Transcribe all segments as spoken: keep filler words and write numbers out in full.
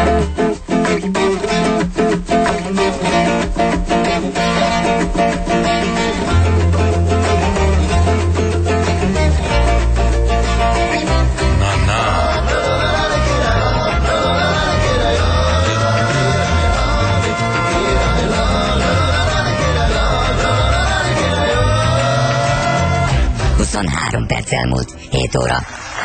huszonhárom perc elmúlt hét óra.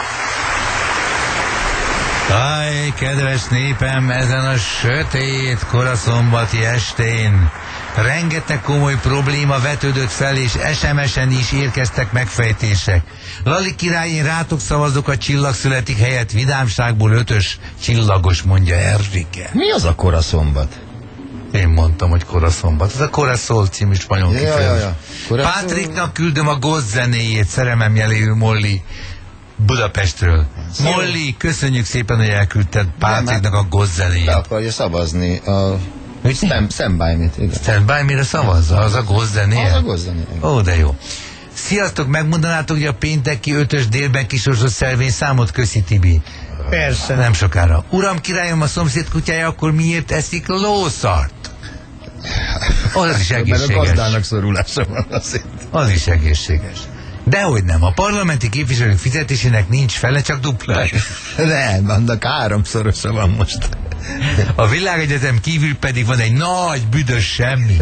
Aj, kedves népem, ezen a sötét koraszombati estén rengeteg komoly probléma vetődött fel, és es em es-en is érkeztek megfejtések. Lali király, én rátok szavazok a csillag születik helyett, vidámságból ötös csillagos, mondja Erzsike. Mi az a koraszombat? Én mondtam, hogy koraszombat. Ez a Koraszol című spanyol ja, ja, ja. Pátriknak küldöm a gozz zenéjét, szerelmem jeléül Molly Budapestről. Szó. Molly, köszönjük szépen, hogy elküldted Pátriknak a gozz zenéjét. Le akarja szavazni a Stand, stand by me-t, igen. Stand by me-re szavazza? Az a gozz zenéje? Az a gozz zenéje. Ó, de jó. Sziasztok, megmondanátok, hogy a pénteki ötös délben kisorsott szervény számot? Köszi, Tibi. Persze. Nem sokára. Uram, királyom, a szomszéd kutyája akkor miért eszik lószart? Az is egészséges. Mert a gazdának szorulása van azért. Az is egészséges. Dehogy nem, a parlamenti képviselők fizetésének nincs fele, csak dupla. Nem, annak háromszorosa van most. A világegyetem kívül pedig van egy nagy büdös semmi.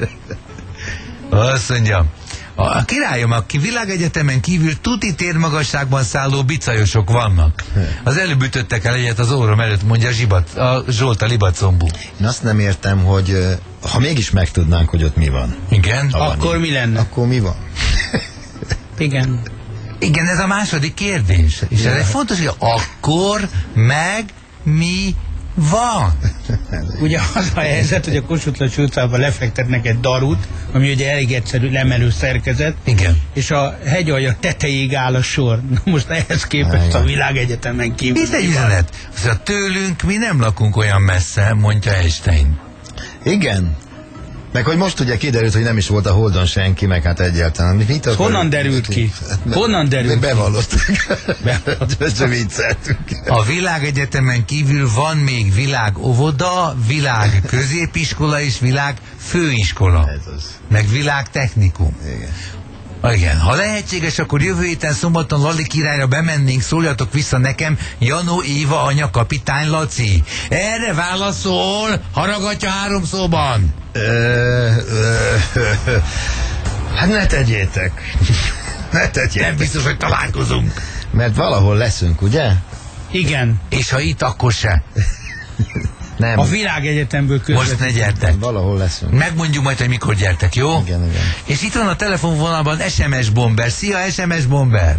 Azt mondja, a királyom, aki világegyetemen kívül tuti térmagasságban szálló bicajosok vannak. Az előbb ütöttek el egyet az órom előtt, mondja a, zsibat, a Zsolt, a libacombú. Én azt nem értem, hogy ha mégis megtudnánk, hogy ott mi van. Igen? Akkor mi lenne? Akkor mi van? Igen. Igen, ez a második kérdés. És ja. Ez egy fontos, hogy akkor meg mi van? Ugye az a helyzet, hogy a Kossuth Lajos utcában lefektetnek egy darut, ami ugye elég egyszerű lemelő szerkezet. Igen. És a hegyalja tetejéig áll a sor. Na most ehhez képest a világegyetemen kívül. Itt egy üzenet. Szóval tőlünk mi nem lakunk olyan messze, mondja Einstein. Igen. Meg hogy most ugye kiderült, hogy nem is volt a Holdon senki, meg hát egyáltalán. Mit akar... Honnan derült ki? Honnan derült Bevallottuk. Bevallottuk. Vicceltünk. A világegyetemen kívül van még világ óvoda, világ középiskola és világ főiskola. Ez az. Meg világ technikum. Igen. Igen, ha lehetséges, akkor jövő héten szombaton Lali királyra bemennénk, szóljatok vissza nekem, Janó Éva anya, kapitány Laci. Erre válaszol, haragatja három szóban. Ö, ö, ö, hát ne tegyétek. Ne tegyétek. Nem biztos, hogy találkozunk. Mert valahol leszünk, ugye? Igen. És ha itt, akkor se. Nem. A világegyetemből közvetlenül. Most ne gyertek. Valahol leszünk. Megmondjuk majd, hogy mikor gyertek, jó? Igen, igen. És itt van a telefonvonalban es em es Bomber. Szia, es em es Bomber!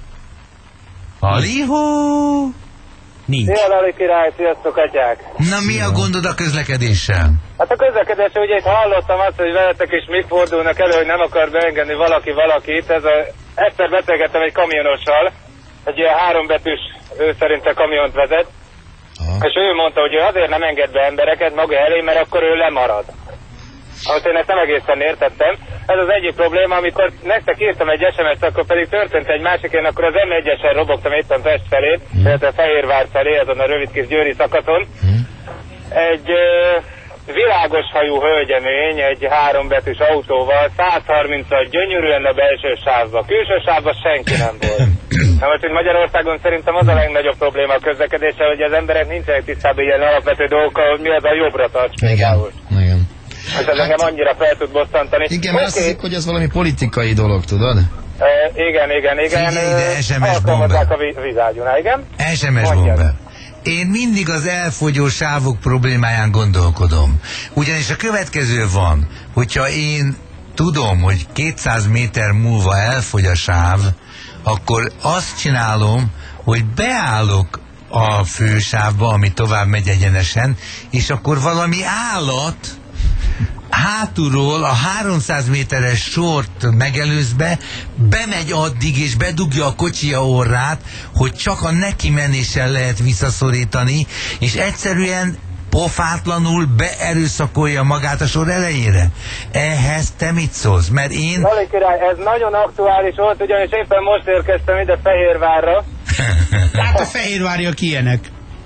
Halihó! Nincs. Szia, Lali király, sziasztok, atyák! Na, mi a gondod a közlekedéssel? Hát a közlekedés, ugye itt hallottam azt, hogy veletek is mi fordulnak elő, hogy nem akar beengedni valaki valakit. Ez a, egyszer beszélgettem egy kamionossal, egy ilyen hárombetűs, ő szerinte kamiont vezet, aha. És ő mondta, hogy ő azért nem enged be embereket maga elé, mert akkor ő lemarad. Ahogy én ezt nem egészen értettem. Ez az egyik probléma, amikor nektek írtam egy es em es-t, akkor pedig történt egy másik, én akkor az em egyesen robogtam éppen Pest felé, mm. illetve Fehérvár felé, azon a rövid kis győri szakaszon. Mm. Egy ö, világos hajú hölgyemény, egy hárombetűs autóval, száz harmincas gyönyörűen a belső sávba. Külső sávba senki nem volt. Na most, hogy Magyarországon szerintem az a legnagyobb probléma a közlekedéssel, hogy az emberek nincsenek tisztában ilyen alapvető dolgokkal, hogy mi az a jobbra tart. Igen, igen. És ez engem annyira fel tud bosszantani. Igen, mert okay. Azt hiszik, hogy ez valami politikai dolog, tudod? E, igen, igen, igen. Figyelj ide, es em es Bomber. A vízágyúnál, igen? es em es Bomber. Én mindig az elfogyó sávok problémáján gondolkodom. Ugyanis a következő van, hogyha én tudom, hogy kétszáz méter múlva elfogy a sáv, akkor azt csinálom, hogy beállok a fősávba, ami tovább megy egyenesen, és akkor valami állat hátulról a háromszáz méteres sort megelőzve bemegy addig és bedugja a kocsia orrát, hogy csak a neki menéssel lehet visszaszorítani, és egyszerűen pofátlanul beerőszakolja magát a sor elejére. Ehhez te mit szólsz? Mert én... Lali király, ez nagyon aktuális volt, ugyanis éppen most érkeztem ide Fehérvárra. Tehát a fehérváriak ilyenek.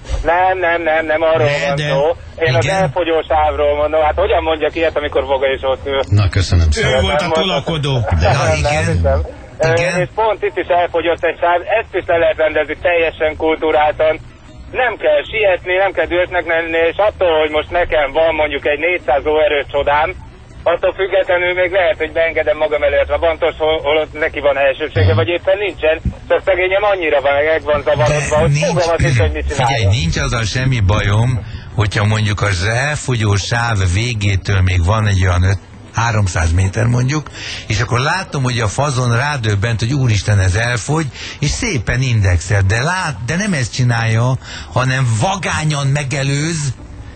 Nem, nem, nem, nem arról De, van de. szó. Én az Igen. elfogyó sávról mondom, hát hogyan mondjak ilyet, amikor Voga is ott ül? Na, köszönöm szépen. Ő volt a tolakodó. De Na, Nem, igen. nem hiszem. Igen. Ö, És pont itt is elfogyott egy sáv, ezt is le lehet rendezni teljesen kultúráltan. Nem kell sietni, nem kell dühösnek lenni, és attól, hogy most nekem van mondjuk egy négyszáz lóerős csodám, attól függetlenül még lehet, hogy beengedem magam előtt a bantos, hol, hol neki van elsősége, vagy éppen nincsen, csak szegényem annyira van, meg van zavarodva, hogy fogalmat is, hogy mit figyelj, csináljon. nincs azzal semmi bajom, hogyha mondjuk az elfogyó sáv végétől még van egy olyan öt háromszáz méter mondjuk, és akkor látom, hogy a fazon rádöbbent, hogy úristen, ez elfogy, és szépen indexel, de lát, de nem ezt csinálja, hanem vagányan megelőz,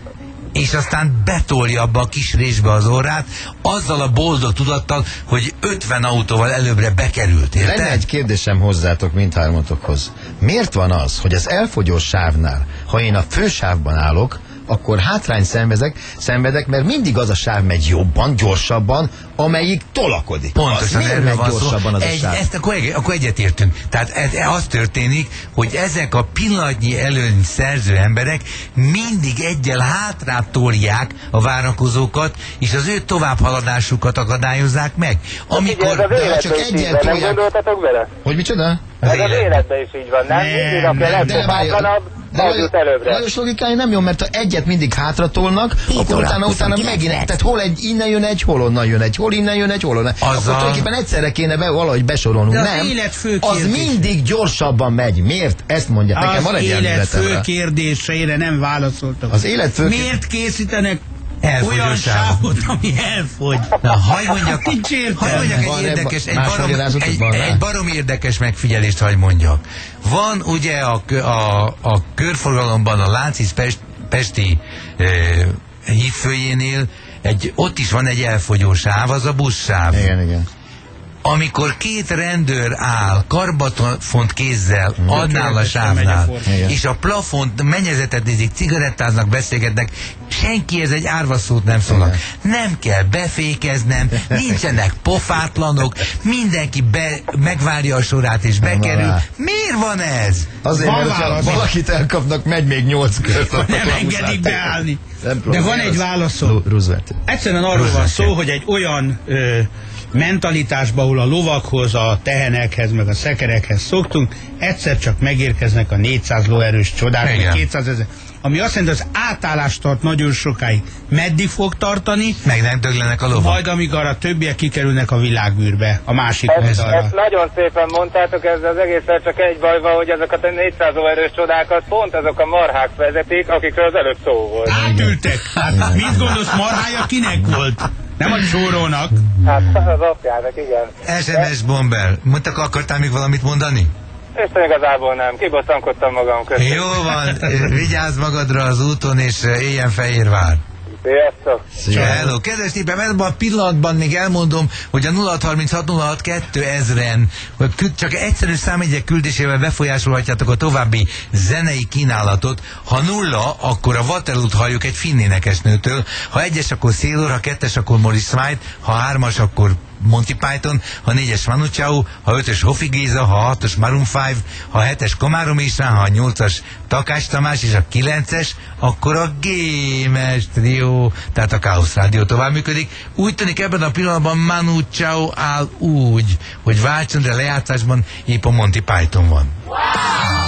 és aztán betolja abba a kis résbe az orrát, azzal a boldog tudattal, hogy ötven autóval előbbre bekerült, érted? Lenne egy kérdésem hozzátok mindhármatokhoz. Miért van az, hogy az elfogyó sávnál, ha én a fősávban állok, akkor hátrány szenvedek, szenvedek, mert mindig az a sáv megy jobban, gyorsabban, amelyik tolakodik. Pontosan Az miért erről megy van szó. gyorsabban az Egy, a sáv? ezt akkor, egy- akkor egyetértünk. Tehát ez, az történik, hogy ezek a pillanatnyi előny szerző emberek mindig egyel hátrább tolják a várakozókat, és az ő továbbhaladásukat akadályozzák meg. Amikor, ez Amikor... az de életben csak is így egyen van, nem tolják. gondoltatok bele? Hogy micsoda? Az Ez az életben. életben is így van, nem? Nem, Mindig, aki a nem, de legpofátlanabb, De az jut előbbre. Lajos logikája nem jó, mert ha egyet mindig hátra tolnak, akkor óra, utána, utána huszonkilenc megint, perc. tehát hol egy, innen jön egy, hol onnan jön egy, hol innen jön egy, hol onnan. Akkor Azzal- tulajdonképpen egyszerre kéne be valahogy besorolnunk, De az nem? élet fő Az kérdése. mindig gyorsabban megy. Miért? Ezt mondja. Nekem van Az egy élet elméletem fő rá. kérdéseire nem válaszoltak. Az élet fő Miért készítenek Elfogyó olyan sávot. sávot, ami elfogy? Na, hagy mondjak, Nincs értelme. hagy mondjak Van egy ebben- érdekes, egy más barom, magyarázatok egy, van rá? egy barom érdekes megfigyelést hagy mondjak. Van ugye a, kö- a, a körforgalomban a Lánchíd Pest, Pesti e, hídfőjénél egy, ott is van egy elfogyó sáv, az a buszsáv. Igen, igen. Amikor két rendőr áll, karbafont kézzel, Mm. annál a Tökéletesen megy a sávnál, forgalom. Igen. és a plafont, mennyezetet nézik, cigarettáznak, beszélgetnek, senki ez egy árvaszót nem szólnak. Nem kell befékeznem, nincsenek pofátlanok, mindenki be, megvárja a sorát és bekerül. rá. Miért van ez? Azért, Van mert ha válasz. valakit elkapnak, megy még nyolc kört. Nem engedik beállni. Nem De probléma. van egy válaszom. Ru- Roosevelt. Egyszerűen arról van szó, hogy egy olyan ö, mentalitásba, ahol a lovakhoz, a tehenekhez, meg a szekerekhez szoktunk, egyszer csak megérkeznek a négyszáz lóerős csodák, Igen. meg kétszázezer. Ami azt jelenti, az átállást tart nagyon sokáig. Meddig fog tartani? Meg nem döglenek a lovak. Majd amíg arra többiek kikerülnek a világűrbe, a másik Ezt, oldalra. ezt nagyon szépen mondtátok, ez az egészen csak egy baj van, hogy azokat a négyszáz lóerős csodákat pont azok a marhák vezetik, akikről az előbb szó volt. Átültek. Hát, mit gondolsz, marhája kinek volt? Nem a csórónak. Hát az apjának, igen. es em es Bomber, mondtak, akartál még valamit mondani? Isten igazából nem, kibosszankodtam magam között. Jó van, vigyázz magadra az úton, és éljen Fehérvár. Sziasztok! Hello, kedves népem, ebben a pillanatban még elmondom, hogy a nulla hat harminchat nulla hat kétezren hogy kü- csak egyszerű számjegyek küldésével befolyásolhatjátok a további zenei kínálatot. Ha nulla, akkor a Waterloo-t halljuk egy finn énekesnőtől, ha egyes, akkor Sailor, ha kettes, akkor Morris White, ha hármas, akkor Monty Python, ha négyes Manu Chao, ha ötös Hofi Géza, ha hatos Maroon öt, ha hetes Komárom István, ha a nyolcas Takács Tamás, és a kilences, akkor a Gémes Trio, tehát a Chaos Rádió tovább működik. Úgy tűnik ebben a pillanatban Manu Chao áll úgy, hogy váltson, de lejátszásban épp a Monty Python van. Wow!